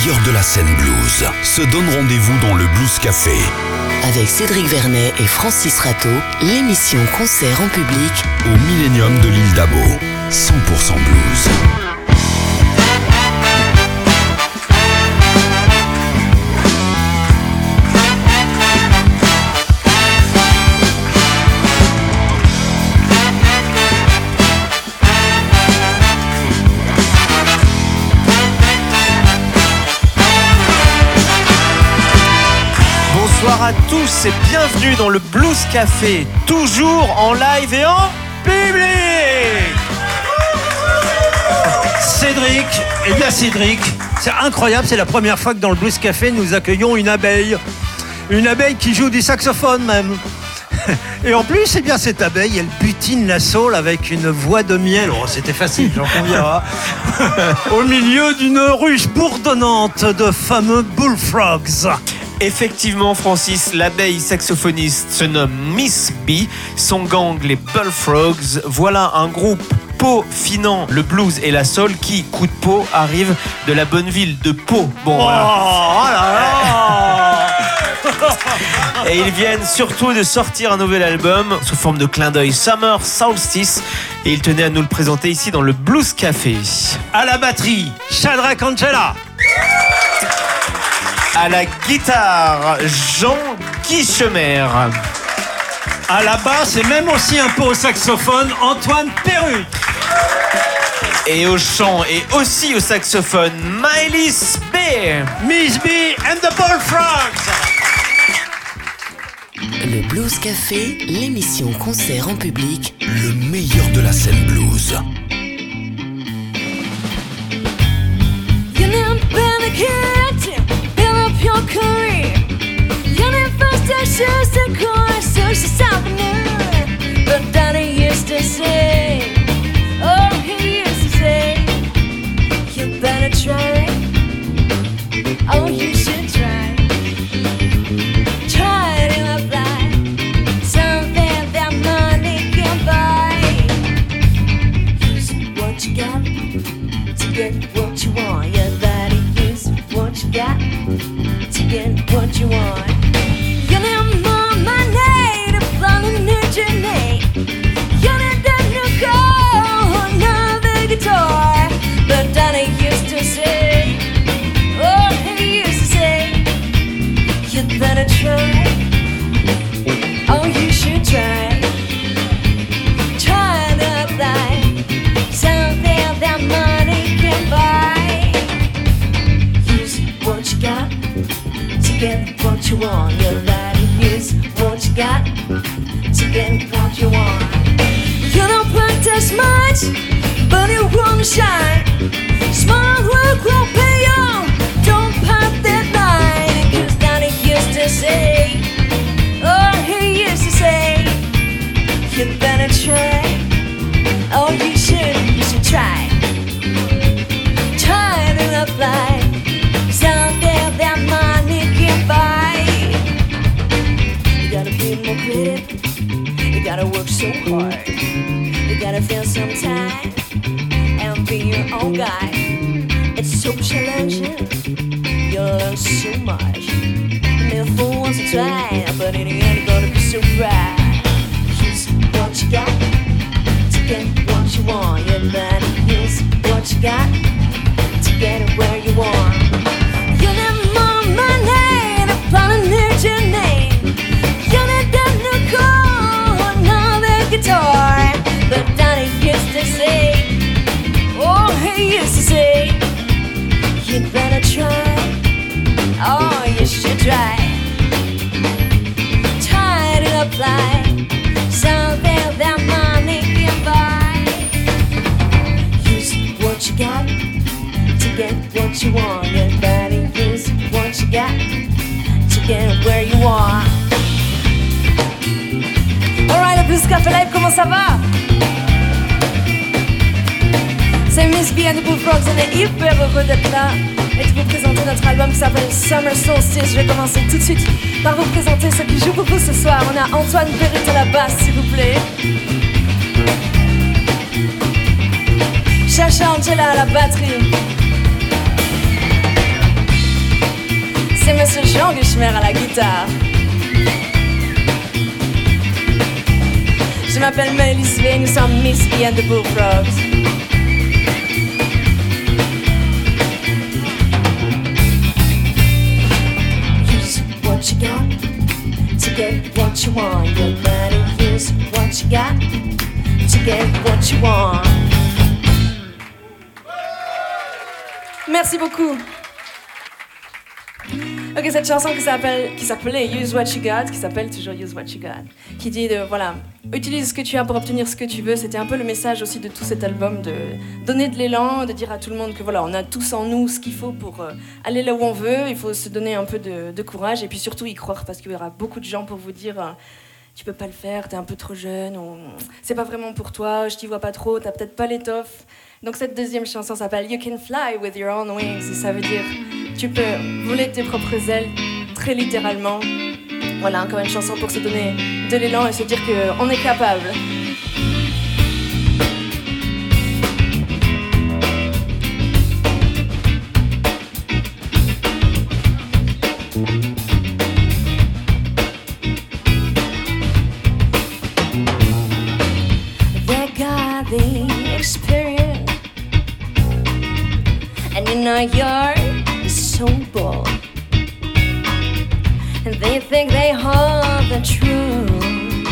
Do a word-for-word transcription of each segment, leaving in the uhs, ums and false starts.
meilleurs de la scène blues se donnent rendez-vous dans le Blues Café. Avec Cédric Vernet et Francis Rateau, l'émission concert en public au Millennium de l'Île d'Abo. cent pour cent blues. Bonsoir à tous et bienvenue dans le Blues Café, toujours en live et en public. Cédric, eh bien Cédric, c'est incroyable, c'est la première fois que dans le Blues Café nous accueillons une abeille. Une abeille qui joue du saxophone même. Et en plus, eh bien, cette abeille, elle butine la saule avec une voix de miel. Oh, c'était facile, j'en conviens. Au milieu d'une ruche bourdonnante de fameux bullfrogs. Effectivement, Francis, l'abeille saxophoniste se nomme Miss B. Son gang, les Bullfrogs. Voilà un groupe peaufinant le blues et la soul qui, coup de peau, arrive de la bonne ville de Pau. Bon, oh, voilà. Oh là là. Et ils viennent surtout de sortir un nouvel album sous forme de clin d'œil Summer Solstice. Et ils tenaient à nous le présenter ici dans le Blues Café. À la batterie, Shadrach Angela. À la guitare, Jean Guichemer. À la basse et même aussi un peu au saxophone, Antoine Perru. Et au chant et aussi au saxophone, Mylis B. Miss B and the Bullfrogs. Le Blues Café, l'émission concert en public, le meilleur de la scène blues. You never been a kid, build up your career. You never first to choose the course, so she's happening. But Daddy used to say, oh, he used to say, you better try. Oh, you should try. Try to apply something that money can buy. Use what you got to get what you want. You better use what you got to get what you want. You need more money to plan a new journey. You need a new car, another guitar. But Daddy used to say, oh, he used to say, you better try. Oh, you should try. Try to apply something that money can buy. Use what you got to get what you want. You better use what you got to get what you want. You don't practice much, but you wanna shine. Smart work will pay off. Don't pop that line. Cause Daddy used to say, oh, he used to say, you better try. Oh, you should, you should try. Try to apply something that money can buy. You gotta be more creative. You gotta work so hard. You gotta feel some time and be your own guy. It's so challenging. You learn so much. And if fool wants to try, but in the end you're gonna be so proud. Use what you got to get what you want. You better use what you got to get it where you want. You need more money to plan a new journey. You need a new car, another guitar. But Daddy used to say, oh, he used to say, you better try. Oh, you should try. Try to apply something that money can buy. Use what you got to get what you want. You better use what you got to get where you want. Alright, le Blues Café Live, comment ça va? C'est Miss B and the Bullfrogs, on est hyper heureux d'être là et de vous présenter notre album qui s'appelle Summer Solstice. Je vais commencer tout de suite par vous présenter ceux qui jouent pour vous ce soir. On a Antoine Perru à la basse, s'il vous plaît. Chacha Angela à la batterie. Kretschmer à la guitare. Je m'appelle Melis V, nous sommes Miss B and the Bullfrogs. Use what you got to get what you want. You better use what you got to get what you want. Merci beaucoup. Ok, cette chanson qui s'appelle, qui s'appelait Use What You Got, qui s'appelle toujours Use What You Got, qui dit de, voilà, utilise ce que tu as pour obtenir ce que tu veux. C'était un peu le message aussi de tout cet album, de donner de l'élan, de dire à tout le monde que voilà, on a tous en nous ce qu'il faut pour euh, aller là où on veut. Il faut se donner un peu de, de courage et puis surtout y croire, parce qu'il y aura beaucoup de gens pour vous dire euh, tu peux pas le faire, t'es un peu trop jeune, ou c'est pas vraiment pour toi, je t'y vois pas trop, t'as peut-être pas l'étoffe. Donc cette deuxième chanson s'appelle You Can Fly With Your Own Wings, et ça veut dire tu peux voler tes propres ailes, très littéralement. Voilà, encore une chanson pour se donner de l'élan et se dire qu'on est capable. They got the experience, and in our yard so bold, and they think they hold the truth.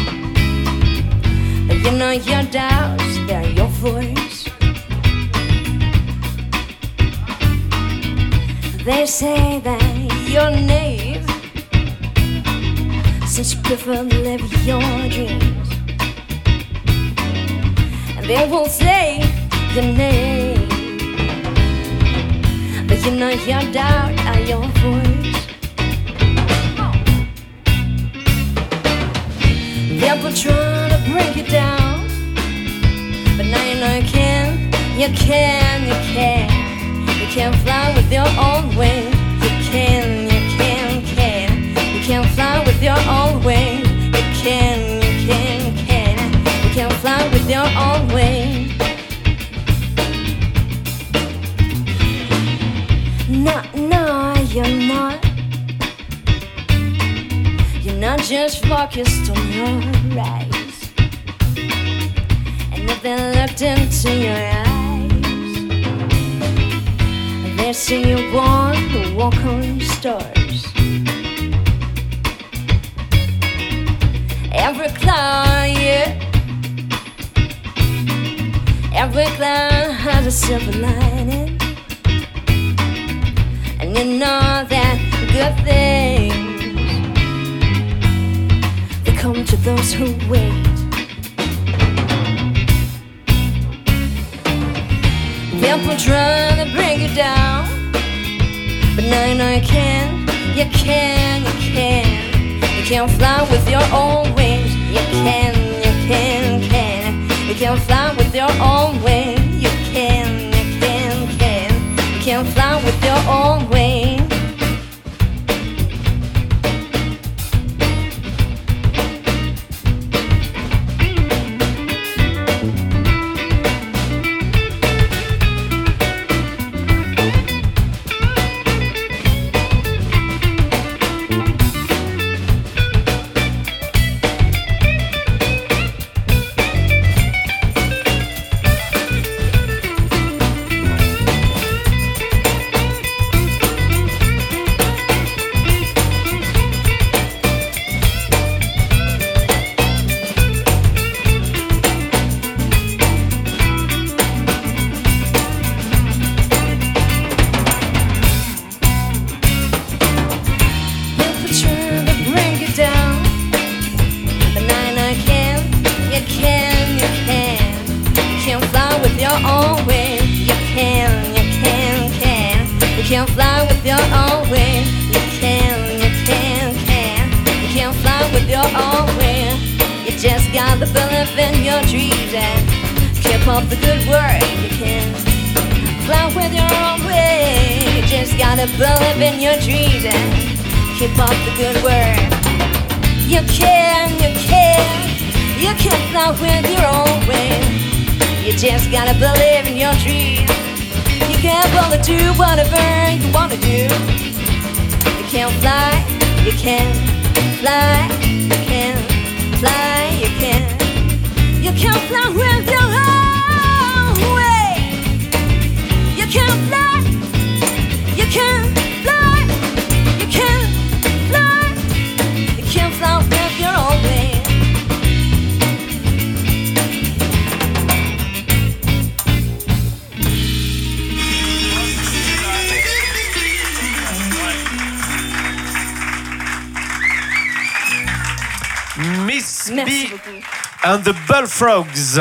But you know your doubts, they're your voice. They say that you're naive, since you prefer to live your dreams. And they will say your name, but you know your doubt are your voice. People trying to break you down, but now you know you can, you can, you can. You can fly with your own wings. You can, you can, can. You can fly with your own wings. You can, you can, can. You can fly with your own wings. No, no, you're not. You're not just focused on your eyes, and if they looked into your eyes, they see you want to walk on stars. Every cloud, yeah, every cloud has a silver lining. And you know that good things, they come to those who wait. People trying to bring you down, but now you know you can, you can, you can. You can fly with your own wings. You can, you can, can. You can fly with your own wings. You can, you can, can. You can fly with your own wings. Gotta believe in your dreams. You can't bother do whatever you wanna do. You can't fly You can fly, you can fly, you can. You can fly with your own way. You can fly, you can fly, you can fly, you can fly with your own way. Miss B Merci beaucoup. and the Bullfrogs.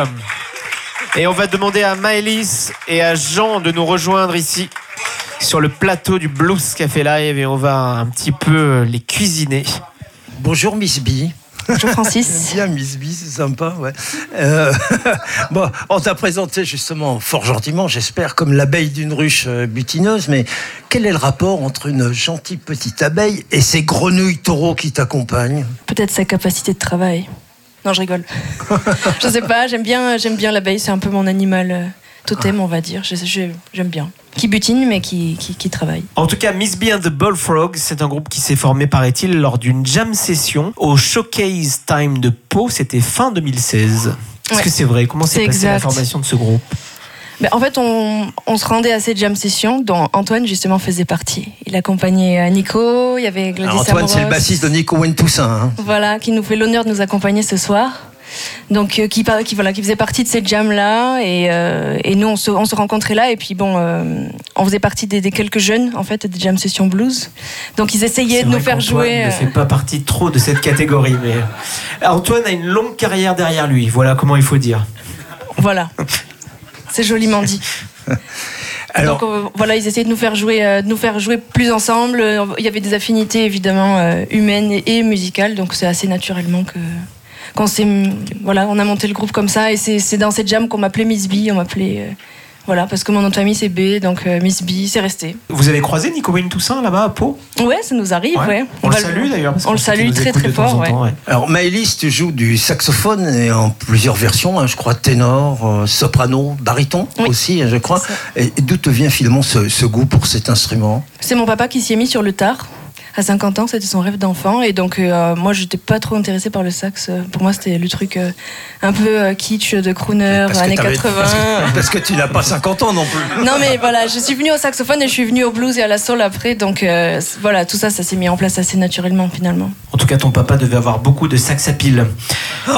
Et on va demander à Maëlys et à Jean de nous rejoindre ici sur le plateau du Blues Café Live et on va un petit peu les cuisiner. Bonjour Miss B. Bonjour Francis. Bien Miss B, c'est sympa, ouais. Euh, bon, on t'a présenté justement fort gentiment, j'espère, comme l'abeille d'une ruche euh, butineuse, mais quel est le rapport entre une gentille petite abeille et ces grenouilles taureaux qui t'accompagnent? Peut-être sa capacité de travail. Non, je rigole. Je sais pas, j'aime bien, j'aime bien l'abeille, c'est un peu mon animal euh, totem, on va dire. Je, je, j'aime bien. Qui butine, mais qui, qui, qui travaille. En tout cas, Miss B and the Bullfrogs, c'est un groupe qui s'est formé, paraît-il, lors d'une jam session au Showcase Time de Pau. C'était fin deux mille seize. Est-ce Ouais. que c'est vrai? Comment s'est C'est passée la exact. formation de ce groupe? Ben, en fait, on, on se rendait à ces jam sessions dont Antoine, justement, faisait partie. Il accompagnait euh, Nico, il y avait Gladys Alors, Antoine, Amoros. c'est le bassiste de Nico Wayne Toussaint. Hein. Voilà, qui nous fait l'honneur de nous accompagner ce soir. Donc, euh, qui, par- qui, voilà, qui faisait partie de ces jams-là. Et, euh, et nous, on se, on se rencontrait là. Et puis, bon, euh, on faisait partie des, des quelques jeunes, en fait, des jam sessions blues. Donc, ils essayaient C'est de nous vrai faire qu'Antoine jouer. ne euh, fait pas partie trop de cette catégorie. Mais Antoine a une longue carrière derrière lui. Voilà comment il faut dire. Voilà. C'est joliment dit. Alors, Donc euh, voilà, ils essayaient de nous faire jouer, euh, de nous faire jouer plus ensemble. Euh, Il y avait des affinités évidemment euh, humaines et, et musicales, donc c'est assez naturellement que qu'on s'est, voilà, on a monté le groupe comme ça. Et c'est, c'est dans cette jam qu'on m'appelait Miss B, on m'appelait euh, voilà, parce que mon nom de famille c'est B, donc euh, Miss B, c'est resté. Vous avez croisé Nico Wayne Toussaint là-bas à Pau? Ouais, ça nous arrive, ouais. On, le va salue d'ailleurs. parce On le qu'on sait qu'il salue nous très écoute très de temps fort, en ouais. temps, ouais. alors Maëlys, tu joues du saxophone et en plusieurs versions, hein, je crois ténor, euh, soprano, baryton Oui. aussi, je crois. C'est Et d'où te vient finalement ce, ce goût pour cet instrument? C'est mon papa qui s'y est mis sur le tard. À cinquante ans, c'était son rêve d'enfant. Et donc, euh, moi, j'étais pas trop intéressée par le sax. Pour moi, c'était le truc euh, un peu euh, kitsch de crooner, Parce que années t'avais- quatre-vingts. Parce que, parce que tu n'as pas cinquante ans non plus. Non, mais voilà, je suis venue au saxophone et je suis venue au blues et à la soul après. Donc, euh, voilà, tout ça, ça s'est mis en place assez naturellement, finalement. En tout cas, ton papa devait avoir beaucoup de sax à pile. Euh,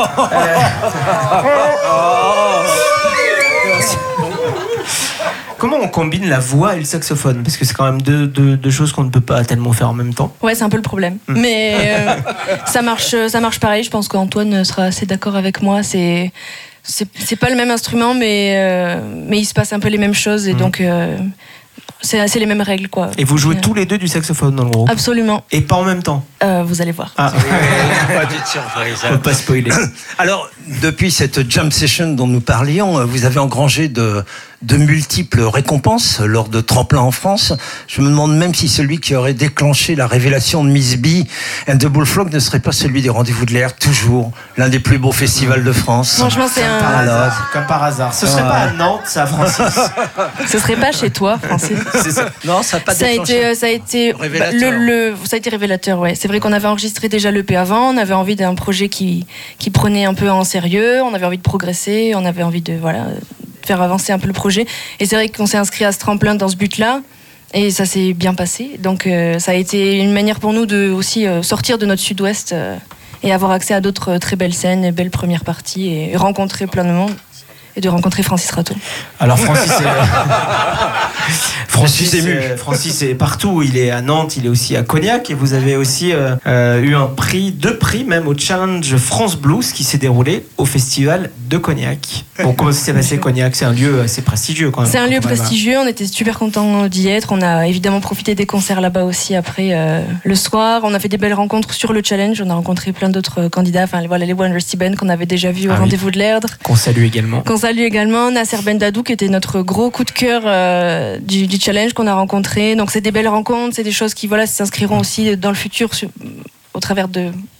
Comment on combine la voix et le saxophone? Parce que c'est quand même deux, deux, deux choses qu'on ne peut pas tellement faire en même temps. Ouais, c'est un peu le problème. Mais euh, ça marche, ça marche pareil. Je pense qu'Antoine sera assez d'accord avec moi. C'est, c'est, c'est pas le même instrument, mais, euh, mais il se passe un peu les mêmes choses. Et donc, euh, c'est, c'est les mêmes règles, quoi. Et vous jouez Euh, tous les deux du saxophone dans le groupe? Absolument. Et pas en même temps? Euh, vous allez voir. Ah, Pas de surprise. on peut pas spoiler. Alors, depuis cette jam session dont nous parlions, vous avez engrangé de, de multiples récompenses lors de tremplins en France. Je me demande même si celui qui aurait déclenché la révélation de Miss B and the Bullfrog ne serait pas celui des Rendez-vous de l'air, toujours l'un des plus beaux festivals de France. Franchement, c'est Par un. hasard, comme par hasard. Ce serait Ouais. pas à Nantes, ça, Francis? Ce serait pas chez toi, Francis. C'est ça. Non, ça n'a pas Ça a déclenché. été, ça a été, bah, Révélateur. le, le- ça a été révélateur, ouais. C'est vrai qu'on avait enregistré déjà l'E P avant, on avait envie d'un projet qui, qui prenait un peu en sérieux, on avait envie de progresser, on avait envie de, voilà, de faire avancer un peu le projet. Et c'est vrai qu'on s'est inscrit à ce tremplin dans ce but-là, et ça s'est bien passé. Donc euh, ça a été une manière pour nous de aussi euh, sortir de notre sud-ouest euh, et avoir accès à d'autres euh, très belles scènes, et belles premières parties, et rencontrer plein de monde. Et de rencontrer Francis Rato. Alors Francis est... Francis, Je suis ému. euh, Francis est partout, il est à Nantes, il est aussi à Cognac et vous avez aussi euh, euh, eu un prix, deux prix même au Challenge France Blues qui s'est déroulé au festival de Cognac. Bon, comment ça s'est passé Cognac? C'est un lieu assez prestigieux quand même. C'est un lieu quand même. prestigieux, on était super contents d'y être. On a évidemment profité des concerts là-bas aussi après euh, le soir. On a fait des belles rencontres sur le challenge. On a rencontré plein d'autres candidats. Enfin, voilà, les One Rusty Band qu'on avait déjà vus au Ah oui. Rendez-vous de l'Erdre. Qu'on salue également. Qu'on salue également. Nasser Bendadou qui était notre gros coup de cœur euh, du, du challenge qu'on a rencontré. Donc c'est des belles rencontres, c'est des choses qui voilà, s'inscriront aussi dans le futur sur- au travers de,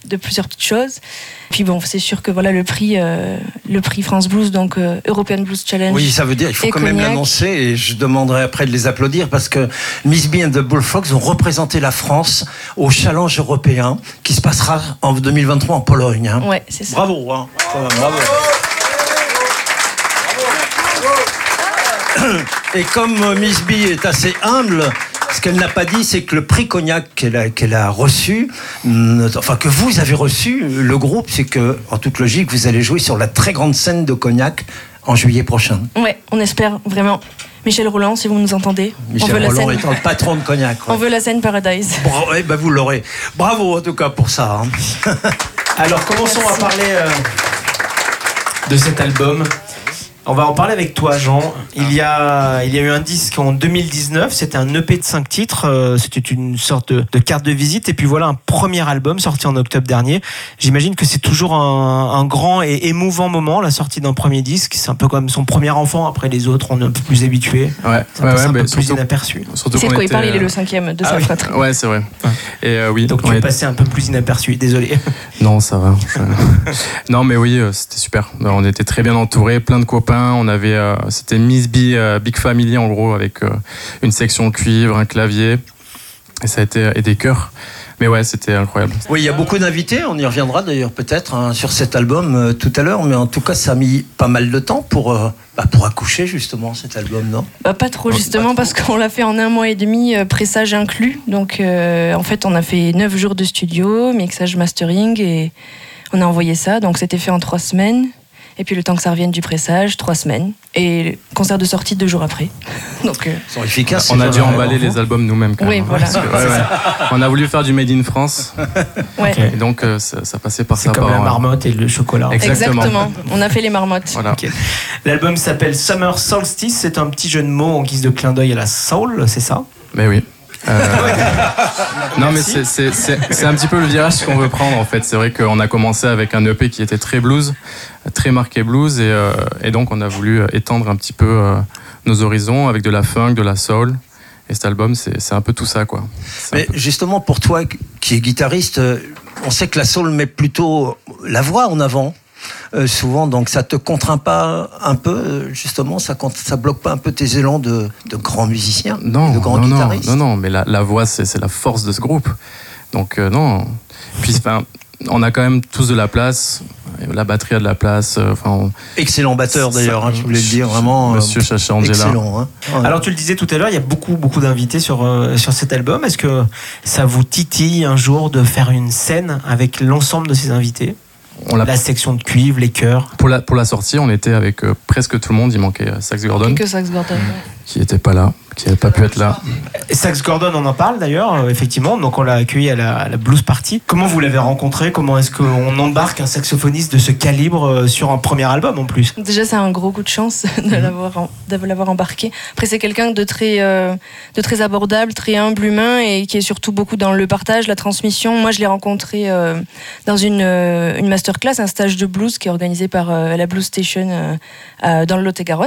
de plusieurs petites choses. Puis bon, c'est sûr que voilà le prix, euh, le prix France Blues, donc euh, European Blues Challenge. Oui, ça veut dire il faut et quand même Cognac. l'annoncer et je demanderai après de les applaudir parce que Miss B and the Bullfrogs ont représenté la France au Challenge européen qui se passera en deux mille vingt-trois en Pologne. Hein. Ouais, c'est ça. Bravo, hein. Bravo. Et comme euh, Miss B est assez humble, ce qu'elle n'a pas dit, c'est que le prix Cognac qu'elle a, qu'elle a reçu, hum, enfin que vous avez reçu, le groupe, c'est que, en toute logique, vous allez jouer sur la très grande scène de Cognac en juillet prochain. Ouais, on espère vraiment. Michel Roland, si vous nous entendez, on Michel veut la Roland scène. étant le patron de Cognac. Ouais. On veut la scène Paradise. Bra- eh ben vous l'aurez. Bravo en tout cas pour ça. Hein. Alors commençons Merci. à parler euh, de cet album. On va en parler avec toi, Jean. Il y a, il y a eu un disque en deux mille dix-neuf, c'était un E P de cinq titres, euh, c'était une sorte de, de carte de visite, et puis voilà un premier album sorti en octobre dernier. J'imagine que c'est toujours un, un grand et émouvant moment, la sortie d'un premier disque. C'est un peu comme son premier enfant, après les autres, on est un peu plus habitués. Ouais, Ça ouais, passe ouais, un mais peu plus surtout, inaperçu. surtout C'est de qu'on quoi il était, parle, il est euh, le cinquième de Ah sa oui. fratrie. Ouais, c'est vrai. Et euh, oui. Donc tu on es est- passé un peu plus inaperçu, désolé. Non, ça va. Non, mais oui, euh, c'était super. Euh, On était très bien entourés, plein de copains. On avait, euh, c'était Miss B, euh, Big Family en gros, avec euh, une section cuivre, un clavier, et ça a été et des chœurs. Mais ouais, c'était incroyable. Oui, il y a beaucoup d'invités, on y reviendra d'ailleurs peut-être hein, sur cet album euh, tout à l'heure, mais en tout cas ça a mis pas mal de temps pour, euh, bah, pour accoucher justement cet album, non ? Bah, pas trop justement parce qu'on l'a fait en un mois et demi, euh, pressage inclus. Donc euh, en fait on a fait neuf jours de studio, mixage, mastering et on a envoyé ça. Donc c'était fait en trois semaines. Et puis le temps que ça revienne du pressage, trois semaines. Et le concert de sortie deux jours après. Donc euh, Ils sont efficaces. On a ces dû gens-là. emballer les albums nous-mêmes quand Oui, même. voilà. Parce que, ouais, ouais. On a voulu faire du Made in France, ouais. Ok. et donc euh, ça, ça passait par C'est ça. comme par, la euh, marmotte et le chocolat. Exactement. Exactement. On a fait les marmottes. Voilà. Ok. L'album s'appelle Summer Solstice, c'est un petit jeu de mots en guise de clin d'œil à la soul, c'est ça ? Mais oui. Euh, non, mais c'est, c'est, c'est, c'est un petit peu le virage qu'on veut prendre en fait. C'est vrai qu'on a commencé avec un E P qui était très blues, très marqué blues, et, euh, et donc on a voulu étendre un petit peu euh, nos horizons avec de la funk, de la soul. Et cet album, c'est, c'est un peu tout ça, quoi. C'est un Mais peu- justement pour toi qui es guitariste, euh, on sait que la soul met plutôt la voix en avant. Euh, souvent, donc ça te contraint pas un peu, euh, justement, ça, cont- ça bloque pas un peu tes élans de, de grands musiciens, Non, de grands non, non, guitaristes. non, non, mais la, la voix, c'est, c'est la force de ce groupe. Donc, euh, non. Puis, enfin, on a quand même tous de la place. La batterie a de la place. euh, Enfin, on- Excellent batteur d'ailleurs, hein, je voulais le dire, vraiment. euh, Monsieur Chacha Angela. excellent. Hein. Ouais. Alors tu le disais tout à l'heure, il y a beaucoup beaucoup d'invités sur, euh, sur cet album. Est-ce que ça vous titille un jour de faire une scène avec l'ensemble de ces invités ? On l'a- La section de cuivre, les chœurs. pour, la, pour la sortie, on était avec euh, presque tout le monde. Il manquait euh, Sax Gordon, Que Sax Gordon. qui n'était pas là, qui n'avait pas pu être là. Sax Gordon, on en parle d'ailleurs, euh, effectivement. Donc on l'a accueilli à la, à la Blues Party. Comment vous l'avez rencontré ? Comment est-ce qu'on embarque un saxophoniste de ce calibre euh, sur un premier album en plus ? Déjà, c'est un gros coup de chance de l'avoir, en- de l'avoir embarqué. Après, c'est quelqu'un de très, euh, de très abordable, très humble, humain et qui est surtout beaucoup dans le partage, la transmission. Moi, je l'ai rencontré euh, dans une, euh, une masterclass, un stage de blues qui est organisé par euh, la Blues Station euh, euh, dans le Lot-et-Garonne.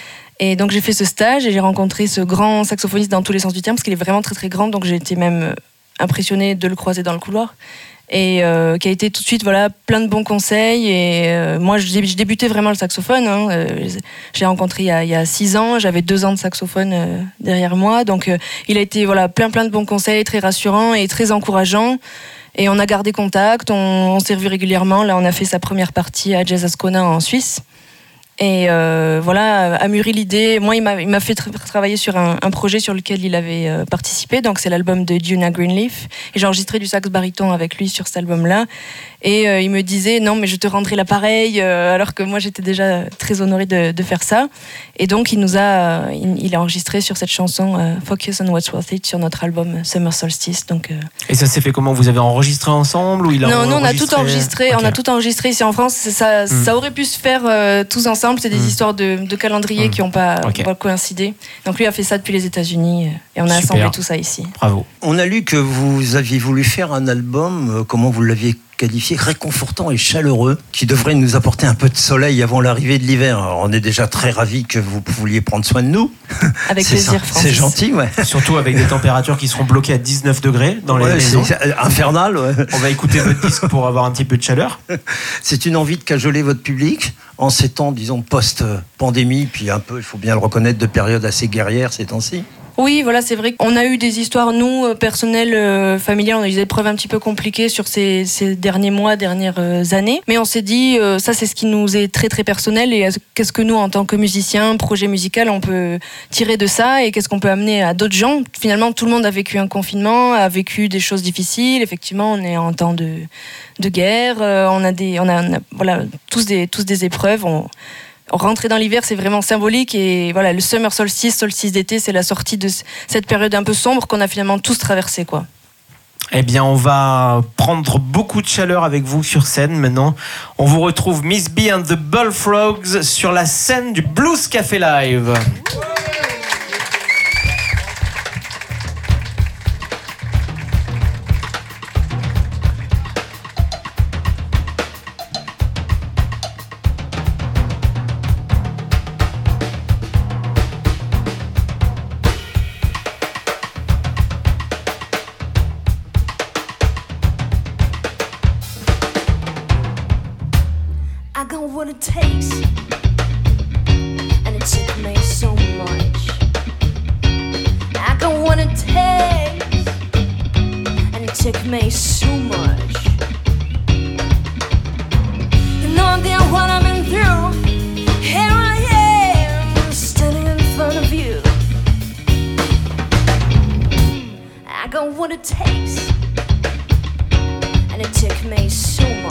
Et donc, j'ai fait ce stage et j'ai rencontré ce grand saxophoniste dans tous les sens du terme parce qu'il est vraiment très, très grand. Donc, j'ai été même euh, impressionnée de le croiser dans le couloir. Et euh, qui a été tout de suite voilà plein de bons conseils et euh, moi je, dé- je débutais vraiment le saxophone hein, euh, j'ai rencontré il y a, il y a six ans, j'avais deux ans de saxophone euh, derrière moi, donc euh, il a été voilà plein plein de bons conseils, très rassurant et très encourageant et on a gardé contact, on, on s'est revus régulièrement. Là on a fait sa première partie à Jazz Ascona en Suisse. Et euh, voilà, a mûri l'idée. Moi, il m'a, il m'a fait tra- travailler sur un, un projet sur lequel il avait euh, participé. Donc, c'est l'album de Duna Greenleaf. Et j'ai enregistré du sax baryton avec lui sur cet album-là. Et euh, il me disait, non, mais je te rendrai l'appareil. Euh, alors que moi, j'étais déjà très honorée de, de faire ça. Et donc, il nous a, euh, il, il a enregistré sur cette chanson euh, Focus on What's Worth It sur notre album Summer Solstice. Donc, euh, Et ça s'est fait comment ? Vous avez enregistré ensemble ou il a non, non, on a tout enregistré enregistré. Ok. On a tout enregistré ici en France. C'est Ça, Mm. ça aurait pu se faire euh, tous ensemble. C'est des Mm. histoires de, de calendrier Mm. qui n'ont pas, Ok. qui ont pas coïncidé. Donc lui a fait ça depuis les États-Unis euh, et on a Super. assemblé tout ça ici. Bravo. On a lu que vous aviez voulu faire un album, euh, comment vous l'aviez qualifié réconfortant et chaleureux, qui devrait nous apporter un peu de soleil avant l'arrivée de l'hiver. Alors, on est déjà très ravis que vous vouliez prendre soin de nous. Avec c'est plaisir, ça. Francis. C'est gentil, ouais. Surtout avec des températures qui seront bloquées à dix-neuf degrés dans les Ouais, maisons. c'est infernal, ouais. On va écouter votre disque pour avoir un petit peu de chaleur. C'est une envie de cajoler votre public en ces temps, disons, post-pandémie, puis un peu, il faut bien le reconnaître, de période assez guerrière ces temps-ci. Oui, voilà, c'est vrai qu'on a eu des histoires, nous, euh, personnelles, euh, familiales, on a eu des épreuves un petit peu compliquées sur ces, ces derniers mois, dernières euh, années. Mais on s'est dit, euh, ça, c'est ce qui nous est très, très personnel. Et qu'est-ce que nous, en tant que musiciens, projet musical, on peut tirer de ça et qu'est-ce qu'on peut amener à d'autres gens. Finalement, tout le monde a vécu un confinement, a vécu des choses difficiles. Effectivement, on est en temps de, de guerre. Euh, on a des, on a, on a voilà, tous des, tous des épreuves. On, Rentrer dans l'hiver, c'est vraiment symbolique et voilà, le summer solstice, solstice d'été, c'est la sortie de cette période un peu sombre qu'on a finalement tous traversée, quoi. Eh bien, on va prendre beaucoup de chaleur avec vous sur scène maintenant. On vous retrouve Miss B and the Bullfrogs sur la scène du Blues Café Live. What it takes, and it took me so much. I got what it takes, and it took me so much. You know that what I've been through. Here I am, standing in front of you. I got what it takes, and it took me so much.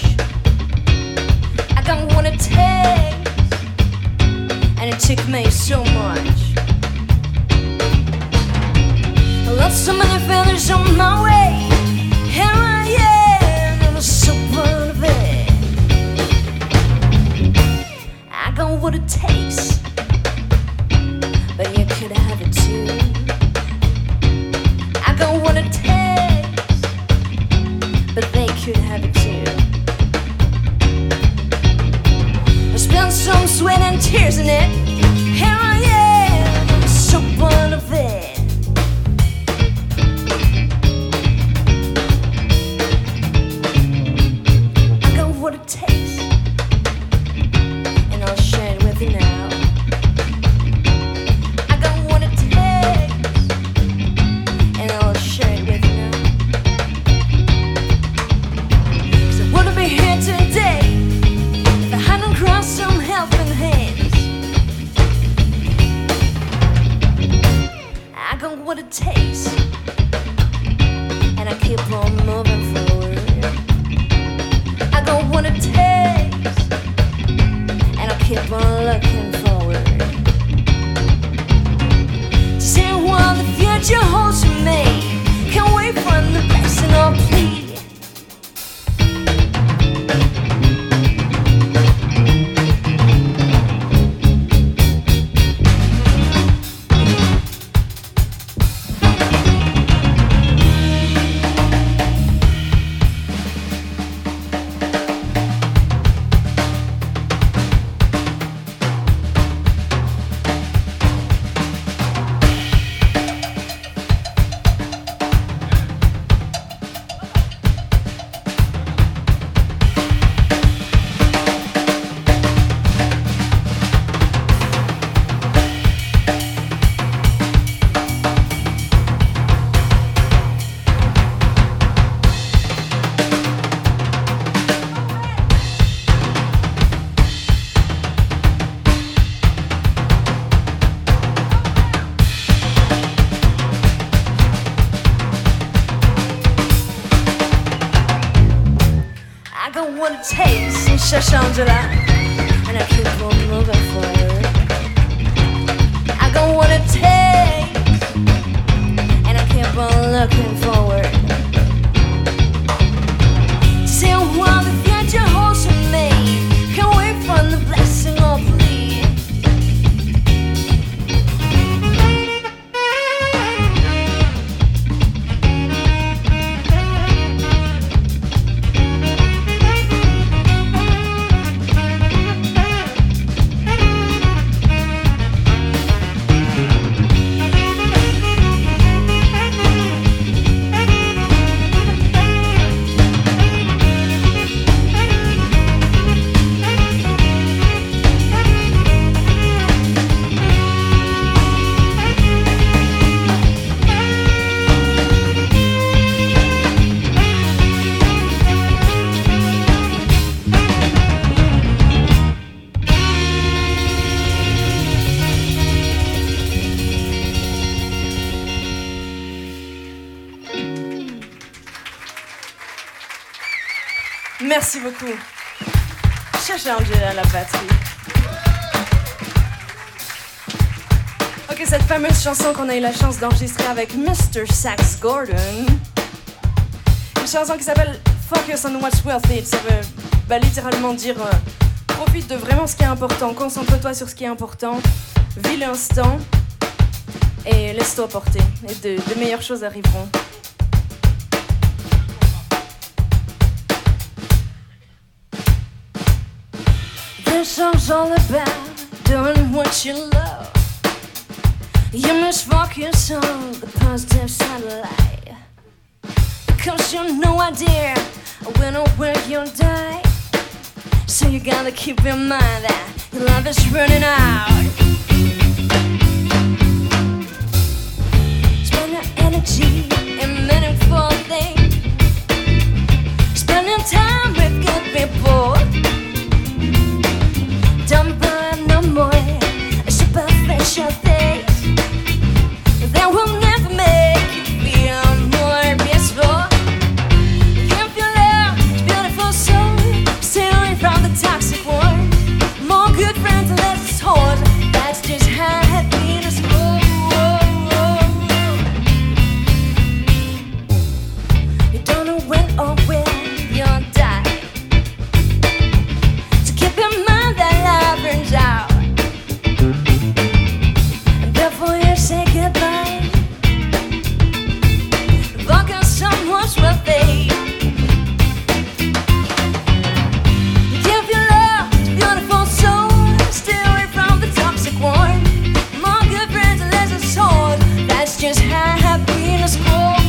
I got what it takes, and it took me so much. I lost so many feathers on my way. Here I am, and I'm so proud of it. I got what it takes, but you could have it too. I got what it takes, but they could have it too. Spent some sweat and tears in it. Here I am, I'm so proud of it. I got what it takes, and I'll share it with you now. I got what it takes, and I'll share it with you now. 'Cause I wouldn't be here today if I hadn't crossed some helping hands. I got what it takes, and I keep on moving forward. I got what it takes, and I keep on looking forward to see what the future holds for me. Can't wait for the blessing or plea. Shangela, and I keep on moving forward. I got what it takes, and I keep on looking forward to see what the future holds for me. Can't wait for the blessing or plea. Merci beaucoup. Cherchez Angela à la batterie. Ok, cette fameuse chanson qu'on a eu la chance d'enregistrer avec mister Sax Gordon. Une chanson qui s'appelle Focus on what's worth it. Ça veut bah, littéralement dire euh, profite de vraiment ce qui est important, concentre-toi sur ce qui est important, vis l'instant et laisse-toi porter. Et de, de meilleures choses arriveront. This song's all about doing what you love. You must focus on the positive side of life, because you've no idea when or where you'll die. So you gotta keep in mind that your life is running out. Spend your energy in meaningful things, spending time with good people. Don't burn no more superficial things that will never make you feel more peaceful. If your love is beautiful soul, stay away from the toxic one. More good friends and less hold. That's just how happiness goes. You don't know when or where you'll die, so keep in mind that love burns out. And before you say goodbye, focus on what's worth it. Give your love to beautiful soul, stay away from the toxic one. More good friends and less soul. That's just how happiness grows.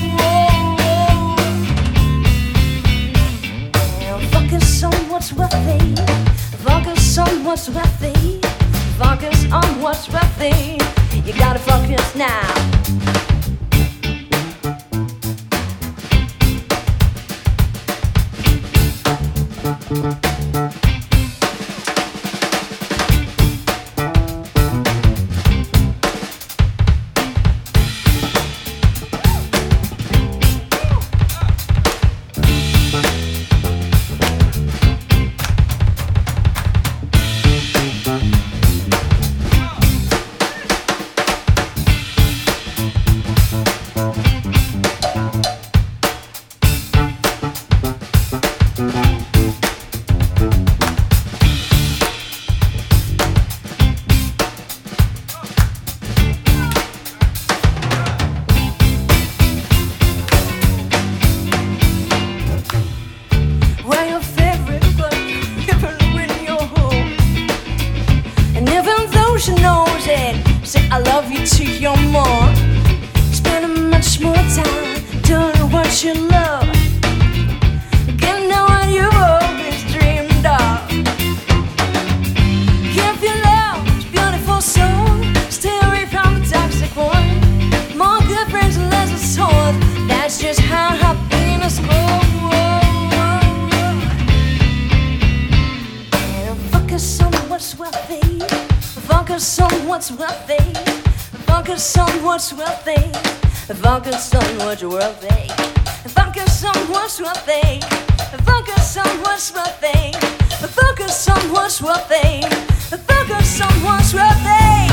Focus on what's worth it. Focus on what's worth it. Focus on what's worth it. You gotta focus now. Wear your favorite clothes, even when you're home. And even though she knows it, say I love you to your mom. Spending much more time doing what you love, getting what you've always dreamed of. Give your love to beautiful soul, stay away from the toxic one. More good friends and less soul. That's just how happiness goes. Focus on what's worth it. Focus on what's worth it. Focus on what's worth it. Focus on what's worth it. Focus on what's worth it. Focus on what's worth it. Focus on what's worth it. Focus on what's worth it.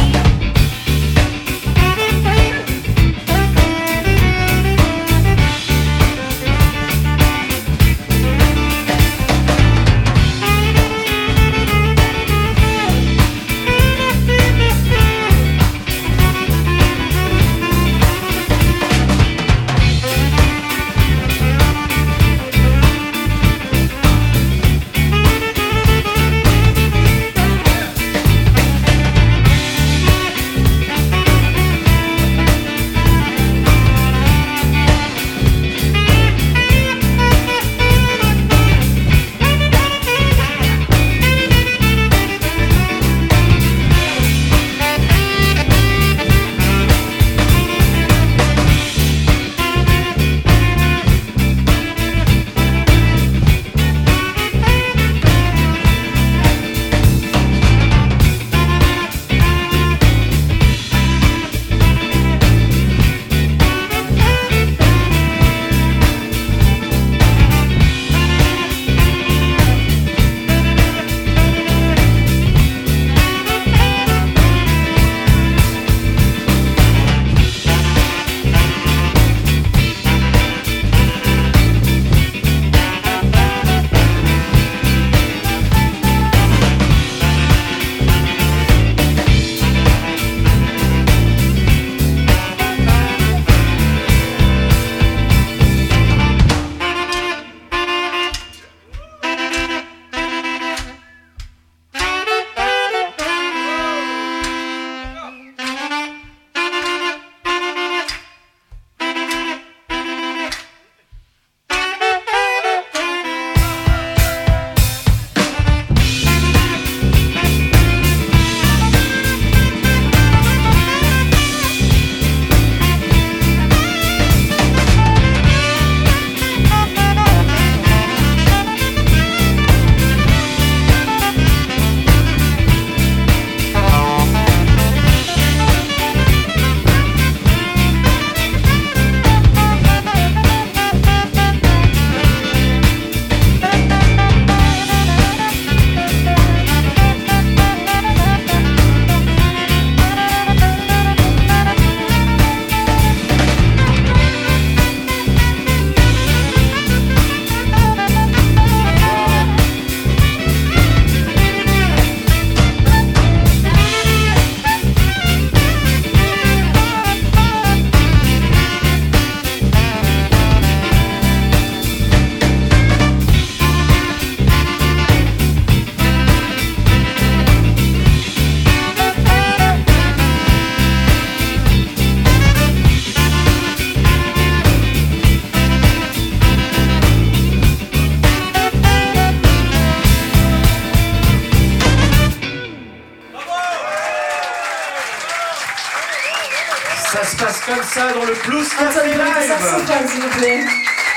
le Blues Café Antoine Perrutte, Live. saxophone, s'il vous plaît.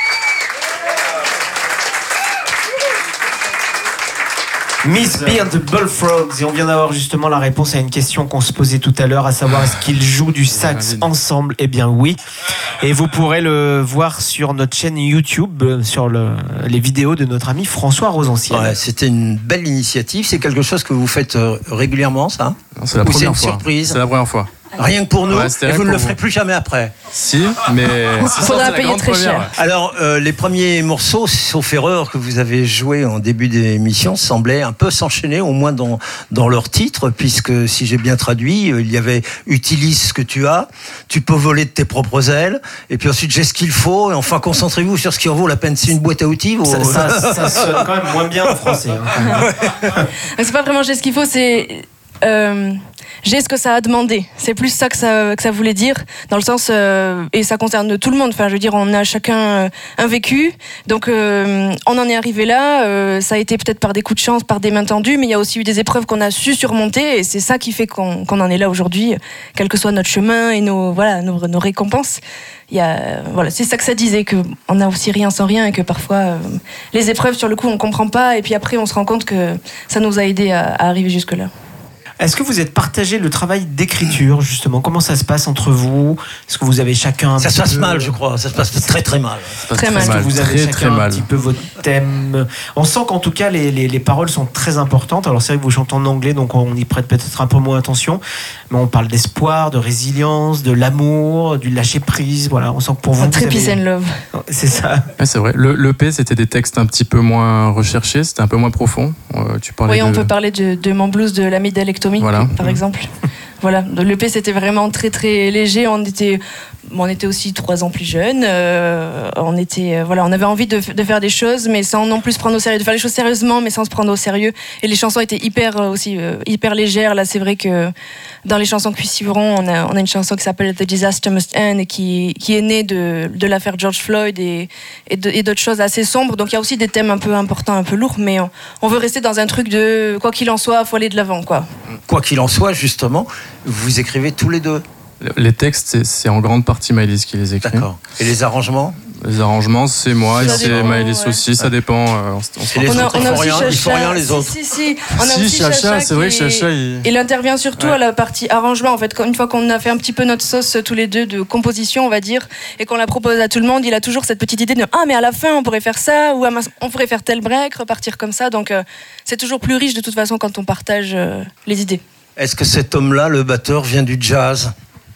Miss Beard the Bullfrogs, et on vient d'avoir justement la réponse à une question qu'on se posait tout à l'heure, à savoir est-ce qu'ils jouent du sax ensemble? Eh bien oui, et vous pourrez le voir sur notre chaîne YouTube, sur le, les vidéos de notre ami François Rosanciel. Ouais, c'était une belle initiative. C'est quelque chose que vous faites euh, régulièrement, ça? Non, c'est la Ou c'est première une fois. surprise? C'est la première fois. Rien que pour nous, Ouais, c'était et rien vous ne pour le vous. ferez plus jamais après. Si, mais ce soir, Faudra c'est la payer grande très première. cher. Alors, euh, les premiers morceaux, sauf erreur, que vous avez joués en début d'émission, semblaient un peu s'enchaîner, au moins dans, dans leur titre, puisque, si j'ai bien traduit, euh, il y avait « Utilise ce que tu as »,« Tu peux voler de tes propres ailes », et puis ensuite « J'ai ce qu'il faut », et enfin, concentrez-vous sur ce qui en vaut la peine. C'est une boîte à outils vos... Ça, ça, ça sonne quand même moins bien en français. Hein. C'est pas vraiment j'ai ce qu'il faut, c'est euh, j'ai ce que ça a demandé. C'est plus ça que ça, que ça voulait dire, dans le sens, euh, et ça concerne tout le monde. Enfin, je veux dire, on a chacun euh, un vécu, donc euh, on en est arrivé là. Euh, ça a été peut-être par des coups de chance, par des mains tendues, mais il y a aussi eu des épreuves qu'on a su surmonter, et c'est ça qui fait qu'on, qu'on en est là aujourd'hui, quel que soit notre chemin et nos, voilà, nos, nos récompenses. Il y a, voilà, c'est ça que ça disait, qu'on n'a aussi rien sans rien, et que parfois euh, les épreuves, sur le coup, on comprend pas, et puis après, on se rend compte que ça nous a aidés à, à arriver jusque-là. Est-ce que vous êtes partagé le travail d'écriture, justement? Comment ça se passe entre vous? Est-ce que vous avez chacun un Ça petit se passe peu... mal, je crois. Ça se passe très très mal. Ça se passe Très mal. Est-ce que vous avez très, chacun très un mal. petit peu votre thème? On sent qu'en tout cas les, les, les paroles sont très importantes. Alors c'est vrai que vous chantez en anglais, donc on y prête peut-être un peu moins attention, mais on parle d'espoir, de résilience, de l'amour, du lâcher prise. Voilà, on sent que pour vous, Très vous peace avez... and love. C'est ça. Ouais, c'est vrai. Le, l'E P, c'était des textes un petit peu moins recherchés, c'était un peu moins profond. Euh, tu parlais Oui, on de... peut parler de, de mon blues de l'amygdalectomie, Voilà. par exemple. Voilà, l'E P c'était vraiment très très léger. On était, on était aussi trois ans plus jeunes. Euh, on était, euh, voilà, on avait envie de, de faire des choses, mais sans non plus se prendre au sérieux, de faire les choses sérieusement, mais sans se prendre au sérieux. Et les chansons étaient hyper euh, aussi euh, hyper légères. Là, c'est vrai que dans les chansons qui suivront, on a, on a une chanson qui s'appelle The Disaster Must End, et qui, qui est née de, de l'affaire George Floyd et, et, de, et d'autres choses assez sombres. Donc il y a aussi des thèmes un peu importants, un peu lourds, mais on, on veut rester dans un truc de quoi qu'il en soit, faut aller de l'avant, quoi. Quoi qu'il en soit, justement, vous écrivez tous les deux. Les textes, c'est, c'est en grande partie Maëlys qui les écrit. D'accord. Et les arrangements? Les arrangements, c'est moi, Ça et c'est dépend, Maëlys ouais. aussi, ça dépend. euh, on, s- on se Et les On a, autres, on ils a font aussi rien, Chacha. ils font rien, les autres. Si, si, si. On a Si, aussi Chacha, Chacha c'est vrai qui- que Chacha, il- il intervient surtout Ouais. à la partie arrangement. En fait, quand- une fois qu'on a fait un petit peu notre sauce tous les deux de composition, on va dire, et qu'on la propose à tout le monde, il a toujours cette petite idée de ah mais à la fin on pourrait faire ça, ou ah, mince, on pourrait faire tel break, repartir comme ça. Donc euh, c'est toujours plus riche de toute façon quand on partage euh, les idées. Est-ce que cet homme-là, le batteur, vient du jazz?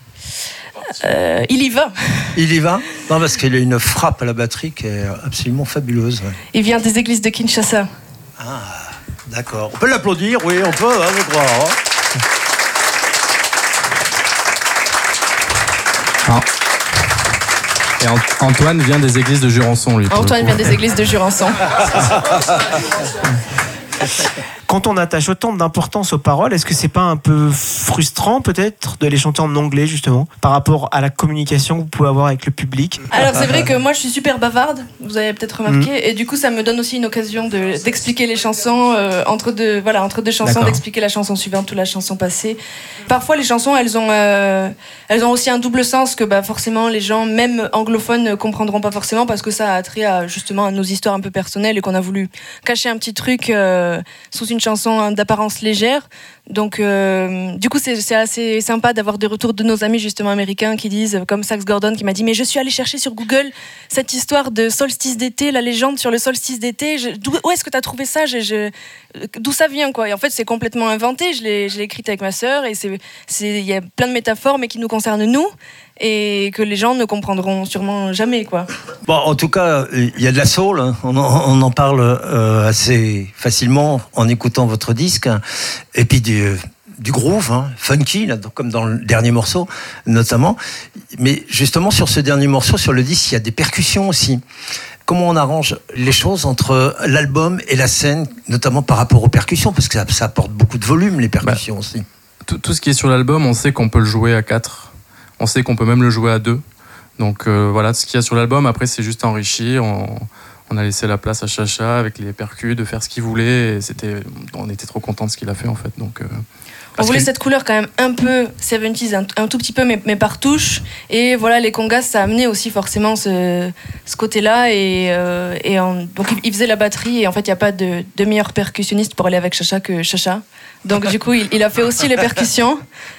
Euh, il y va. Il y va? Non, parce qu'il a une frappe à la batterie qui est absolument fabuleuse. Ouais. Il vient des églises de Kinshasa. D'accord. On peut l'applaudir, oui, on peut, hein, je crois. hein. Ah. Et Ant- Antoine vient des églises de Jurançon, lui. pour le Antoine coup. vient des églises de Jurançon. Quand on attache autant d'importance aux paroles, est-ce que c'est pas un peu frustrant peut-être de les chanter en anglais justement par rapport à la communication que vous pouvez avoir avec le public? Alors c'est vrai que moi je suis super bavarde, vous avez peut-être remarqué, Mm. et du coup ça me donne aussi une occasion de, d'expliquer les chansons euh, entre deux, voilà, entre deux chansons, D'accord. d'expliquer la chanson suivante ou la chanson passée. Parfois les chansons elles ont, euh, elles ont aussi un double sens que bah, forcément les gens même anglophones ne comprendront pas forcément, parce que ça a trait à justement à nos histoires un peu personnelles et qu'on a voulu cacher un petit truc euh, sous une chanson d'apparence légère. Donc, euh, du coup, c'est, c'est assez sympa d'avoir des retours de nos amis justement américains qui disent, comme Sax Gordon qui m'a dit, mais je suis allé chercher sur Google cette histoire de solstice d'été, la légende sur le solstice d'été. Je, d'où, où est-ce que tu as trouvé ça? je, je, D'où ça vient, quoi? Et en fait, c'est complètement inventé. Je l'ai, je l'ai écrite avec ma sœur, et c'est, c'est, il y a plein de métaphores, mais qui nous concernent nous, et que les gens ne comprendront sûrement jamais, quoi. Bon, en tout cas, il y a de la soul, hein. on, en, on en parle euh, assez facilement en écoutant votre disque, et puis du, du groove, hein, funky, là, comme dans le dernier morceau notamment. Mais justement, sur ce dernier morceau, sur le disque, il y a des percussions aussi. Comment on arrange les choses entre l'album et la scène, notamment par rapport aux percussions, parce que ça, ça apporte beaucoup de volume, les percussions bah, aussi. Tout, tout ce qui est sur l'album, on sait qu'on peut le jouer à quatre. On sait qu'on peut même le jouer à deux. Donc euh, voilà, ce qu'il y a sur l'album, après c'est juste enrichi. On, on a laissé la place à Chacha avec les percus de faire ce qu'il voulait. Et c'était, on était trop contents de ce qu'il a fait en fait. Donc, euh... On voulait cette couleur quand même un peu soixante-dix, un, un tout petit peu, mais, mais par touche. Et voilà, les congas, ça a amené aussi forcément ce, ce côté-là. Et, euh, et en, donc, il faisait la batterie. Et en fait, il n'y a pas de, de meilleur percussionniste pour aller avec Chacha que Chacha. Donc, du coup, il, il a fait aussi les percussions.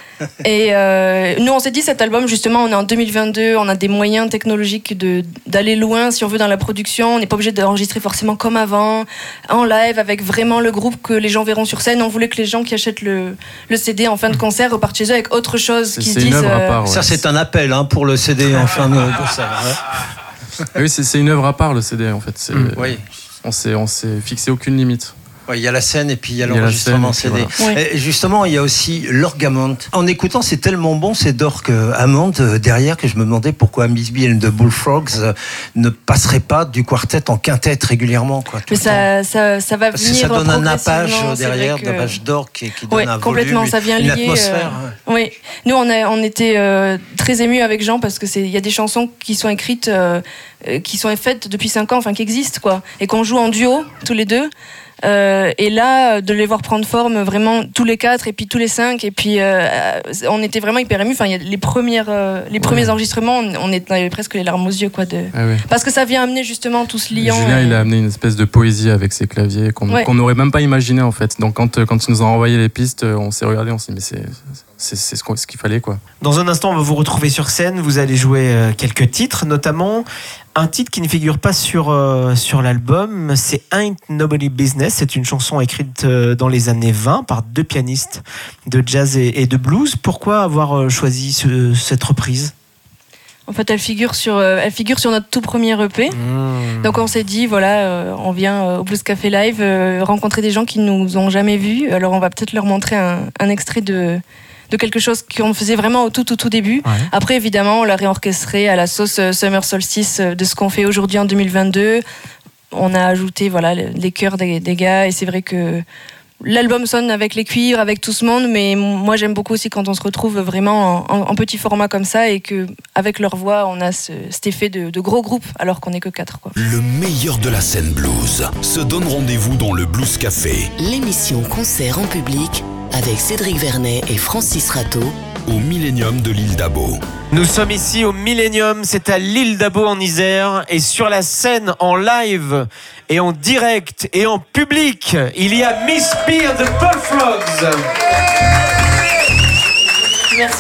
Et euh, nous, on s'est dit, cet album, justement, on est en deux mille vingt-deux, on a des moyens technologiques de, d'aller loin, si on veut, dans la production. On n'est pas obligé d'enregistrer forcément comme avant, en live, avec vraiment le groupe que les gens verront sur scène. On voulait que les gens qui achètent le, le C D en fin de concert repartent chez eux avec autre chose, c'est, qui c'est se disent... Euh... Part, ouais. Ça, c'est un appel hein, pour le C D en fin de concert. Ouais. Oui, c'est, c'est une œuvre à part, le C D, en fait. C'est, mmh. Oui. On s'est, on s'est fixé aucune limite. Ouais, il y a la scène et puis il y a l'enregistrement il y a C D. Voilà. Et justement, il y a aussi l'orgue Hammond. En écoutant, c'est tellement bon, c'est d'orgue Hammond euh, derrière que je me demandais pourquoi Miss B and the Bullfrogs euh, ne passerait pas du quartet en quintette régulièrement. Quoi, Mais ça, ça, ça va Parce venir que ça donne un progressivement, nappage derrière, que... nappage d'orgue qui, qui ouais, donne un complètement, volume, ça vient une lier, atmosphère. Euh... Oui, nous on, a, on était euh, très émus avec Jean parce que c'est, il y a des chansons qui sont écrites, euh, qui sont faites depuis cinq ans, enfin qui existent quoi, et qu'on joue en duo tous les deux. Euh, et là, de les voir prendre forme vraiment tous les quatre et puis tous les cinq, et puis euh, on était vraiment hyper émus. Enfin, il y a les premières, euh, les premiers ouais. enregistrements, on, on avait presque les larmes aux yeux, quoi. De... Ah oui. Parce que ça vient amener justement tout ce liant. Julien, et... il a amené une espèce de poésie avec ses claviers qu'on ouais. qu'on n'aurait même pas imaginé en fait. Donc quand quand il nous a envoyé les pistes, on s'est regardé, on s'est dit mais c'est c'est, c'est ce, ce qu'il fallait quoi. Dans un instant, on va vous retrouver sur scène. Vous allez jouer quelques titres, notamment un titre qui ne figure pas sur, euh, sur l'album, c'est Ain't Nobody Business. C'est une chanson écrite euh, dans les années vingt par deux pianistes de jazz et, et de blues. Pourquoi avoir euh, choisi ce, cette reprise ? En fait, elle figure sur, euh, elle figure sur notre tout premier E P. Mmh. Donc on s'est dit, voilà, euh, on vient euh, au Blues Café Live euh, rencontrer des gens qui ne nous ont jamais vus. Alors on va peut-être leur montrer un, un extrait de... de quelque chose qu'on faisait vraiment au tout, tout, tout début. Ouais. Après, évidemment, on l'a réorchestré à la sauce Summer Solstice de ce qu'on fait aujourd'hui en deux mille vingt-deux. On a ajouté voilà, les chœurs des, des gars, et c'est vrai que l'album sonne avec les cuivres, avec tout ce monde, mais moi, j'aime beaucoup aussi quand on se retrouve vraiment en, en, en petit format comme ça, et qu'avec leur voix, on a ce, cet effet de, de gros groupe, alors qu'on n'est que quatre. Quoi. Le meilleur de la scène blues se donne rendez-vous dans le Blues Café. L'émission Concert en public avec Cédric Vernet et Francis Rateau au Millennium de l'île d'Abo. Nous sommes ici au Millennium, c'est à l'île d'Abo en Isère, et sur la scène en live et en direct et en public, il y a Miss B and the Bullfrogs. Merci.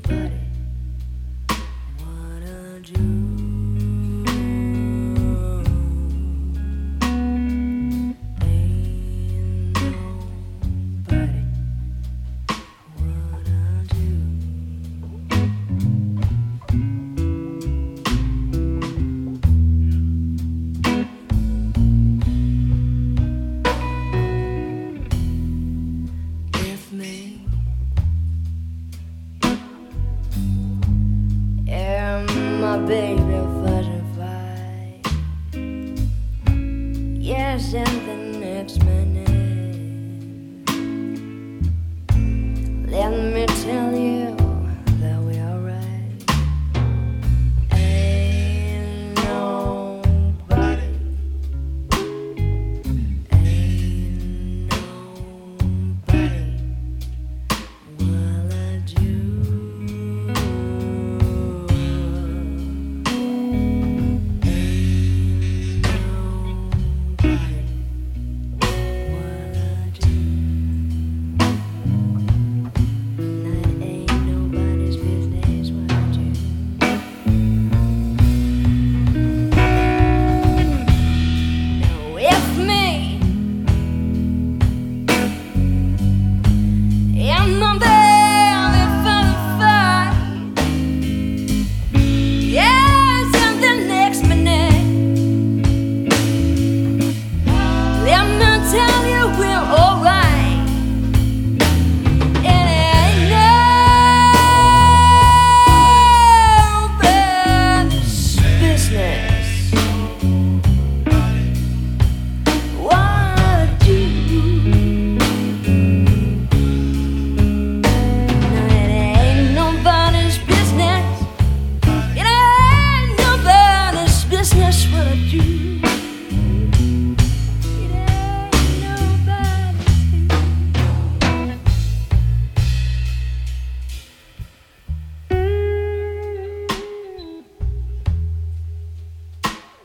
do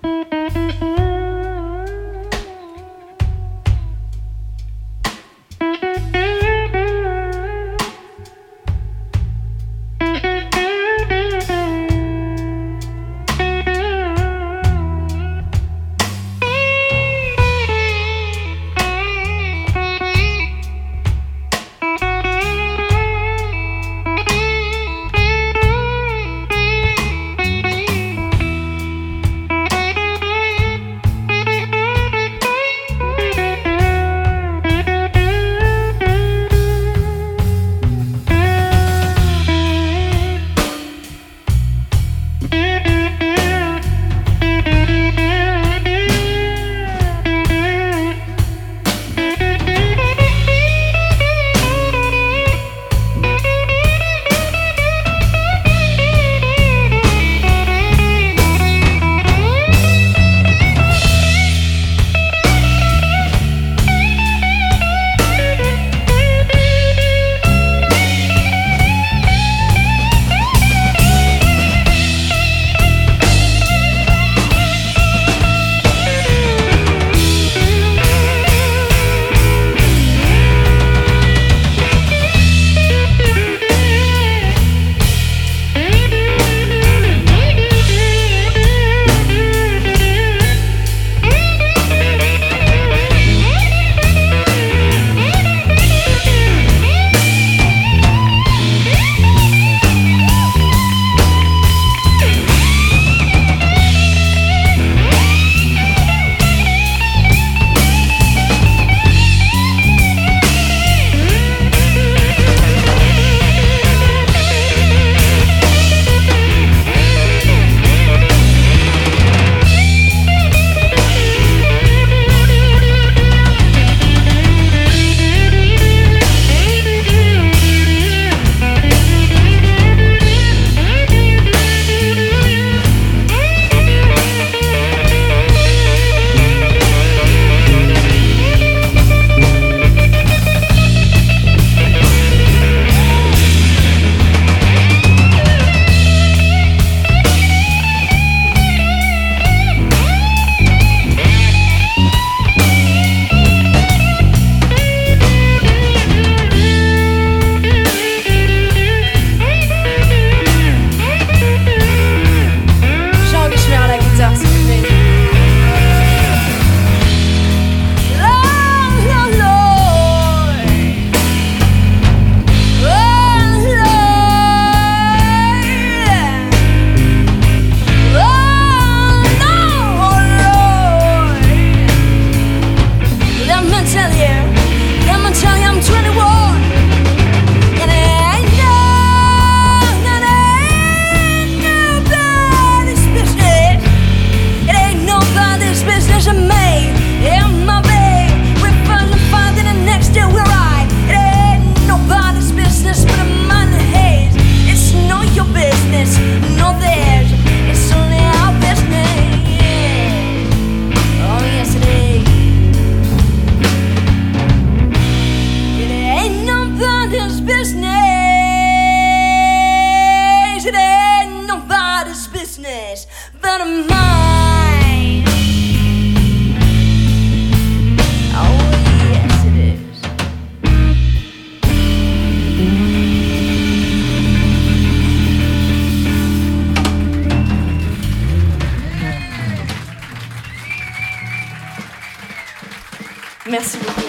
Merci beaucoup.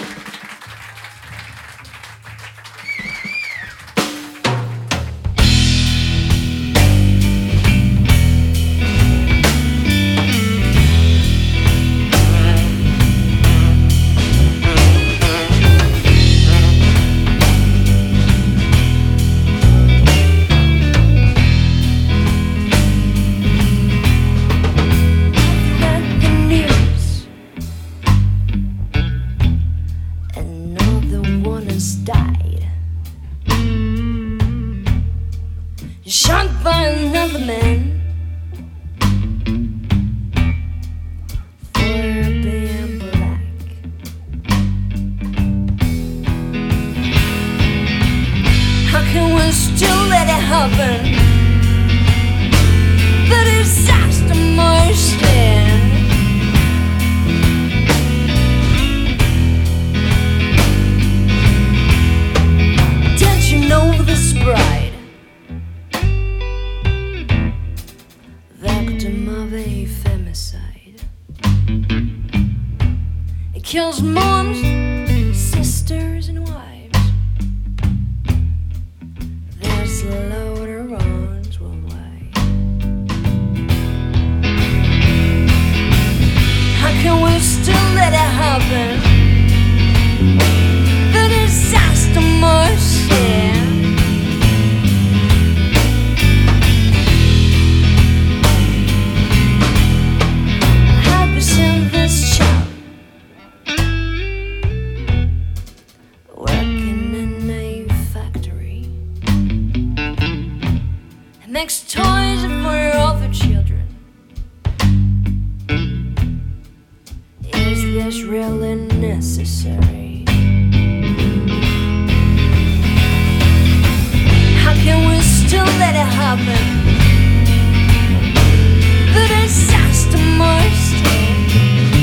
kills moms, sisters, and wives. There's a load of wrongs worldwide. How can we still let it happen? The disaster must end. Makes toys for all the children. Is this really necessary? How can we still let it happen? The disaster must end.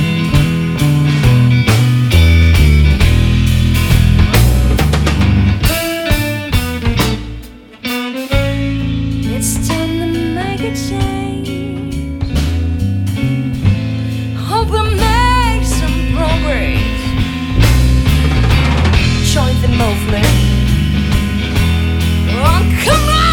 It's time to make a change. Hope we make some progress. Join the movement. Oh, come on!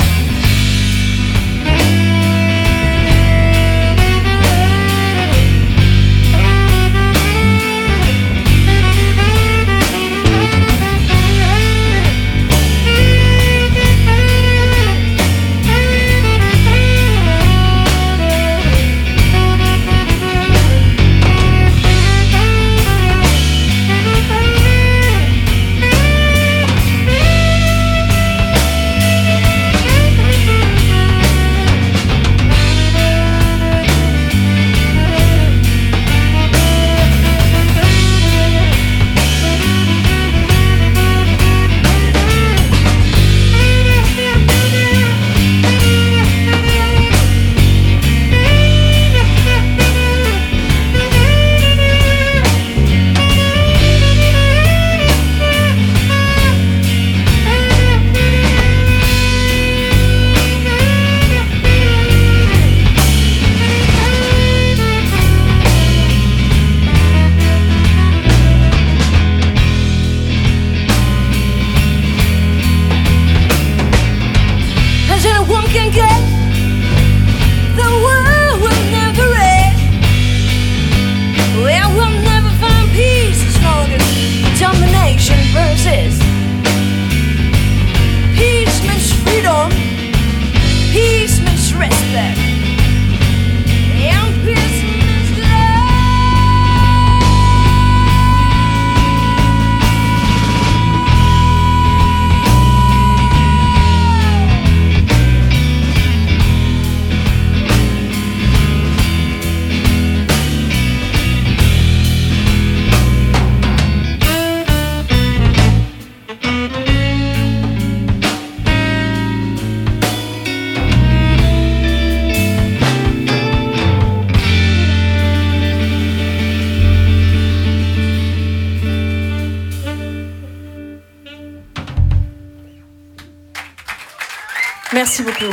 Merci beaucoup.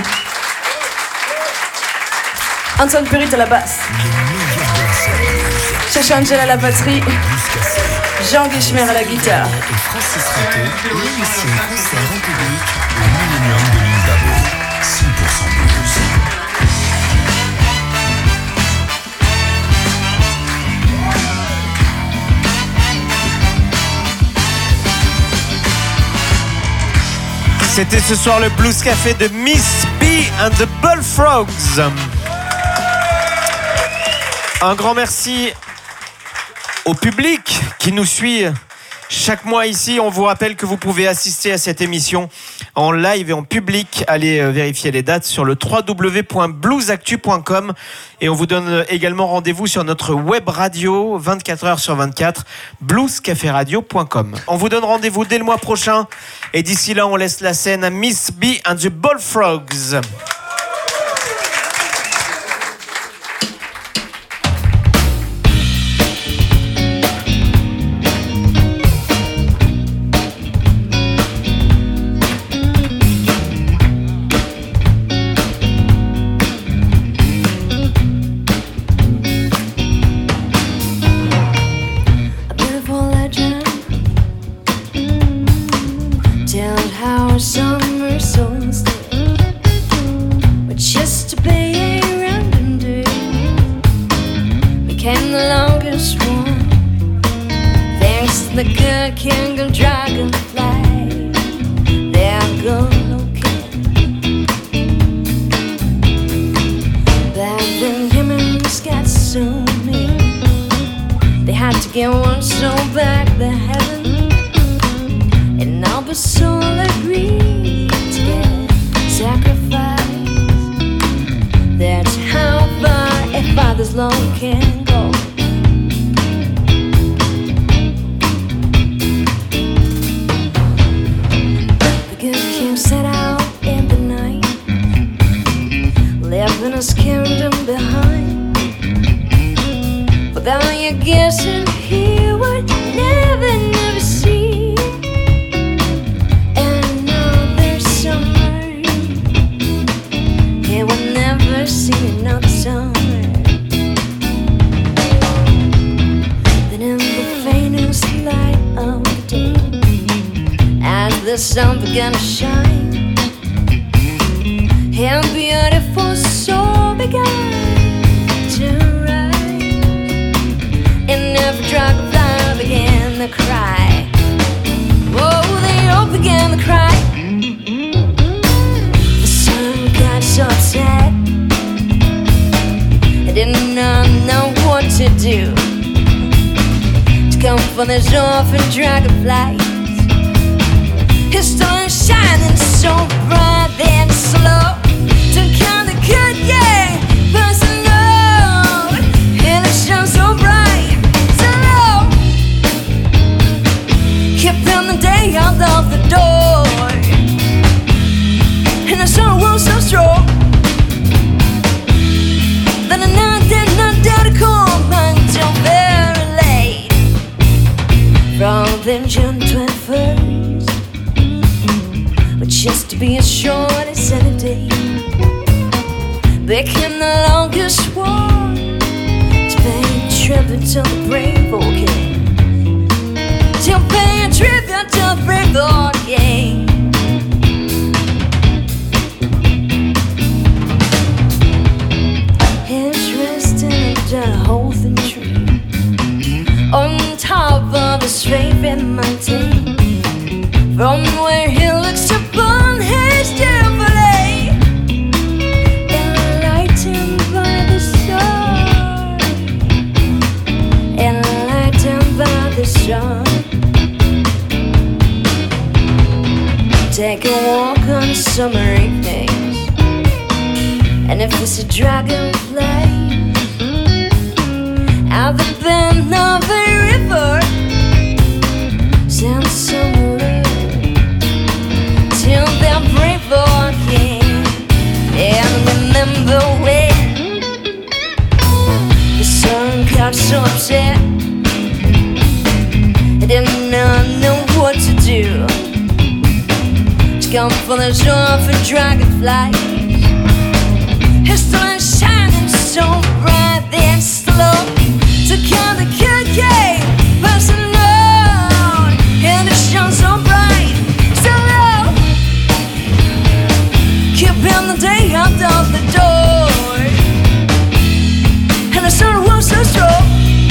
Antoine Perrut à la basse. Chacha Angel à la batterie. Jean Guichemer à la guitare. Et Francis Rateau, l'émission concert en public au Millennium de l'île d'Abo. cent pour cent blues. C'était ce soir le Blues Café de Miss B and the Bullfrogs. Un grand merci au public qui nous suit chaque mois ici. On vous rappelle que vous pouvez assister à cette émission en live et en public. Allez vérifier les dates sur le w w w point blues actu point com et on vous donne également rendez-vous sur notre web radio vingt-quatre heures sur vingt-quatre, blues café radio point com. On vous donne rendez-vous dès le mois prochain et d'ici là on laisse la scène à Miss B and the Bullfrogs. became the longest one. Thanks to the good king of dragonfly, they're good looking. Back then humans got so mean, they had to get one soul back to heaven, and all but soul agreed to get sacrificed. That's how far a father's love can go. The good king set out in the night, leaving his kingdom behind. Without your guessing, he would never, never see another summer. He would never see another summer. Then in the faintest light of day, as the sun began to shine, her beautiful soul began to rise, and every dragonfly began to cry. Oh, they all began to cry. The sun got so upset, I did not know what to do, to come for this orphan dragonfly. His sun shining so bright and slow, to count the good, yeah, passing low. And it shines so bright, so low, keeping the day out of the door. And the sun was so strong that the night did not dare to come until very late. From then June twenty-first, just to be as short as any day, became the longest one, to pay tribute to the brave old king, to pay tribute to the brave old king. He's resting under a holding tree, on top of his favorite mountain, from where he looks upon his Chevrolet, enlightened by the sun, enlightened by the sun. Take a walk on summer evenings, and if it's a dragonfly at the bend of a river, send some till they're brave old king. And remember when the sun got so upset, I did not know what to do, to come for those orphan dragonflies. His sun shining so bright and slow, to count the good game passing low. And it shines so bright, so low, keeping the day out of the door. And the sun was so strong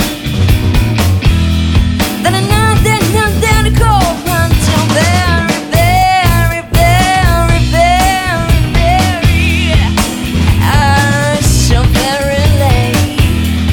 that I know that not there to go until very, very, very, very, very, ah, so very late.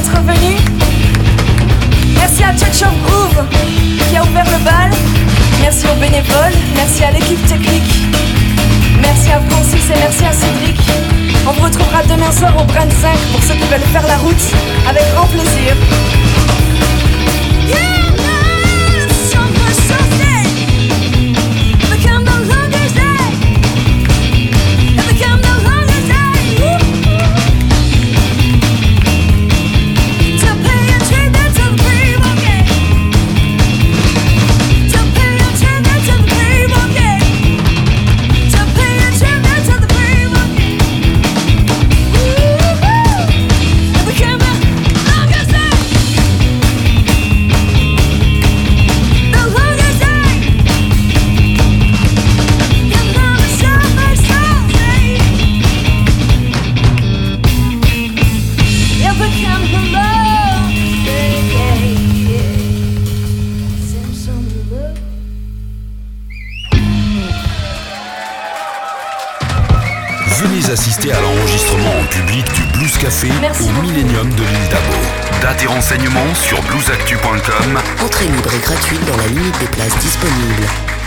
d'être venu. Merci à Touch of Groove qui a ouvert le bal. Merci aux bénévoles, merci à l'équipe technique. Merci à Francis et merci à Cédric. On vous retrouvera demain soir au Brand cinq pour ceux qui veulent faire la route avec grand plaisir. Venez assister à l'enregistrement en public du Blues Café Merci au beaucoup. Millennium de l'île d'Abo. Dates et renseignements sur blues actu point com. Entrée libre et gratuite dans la limite des places disponibles.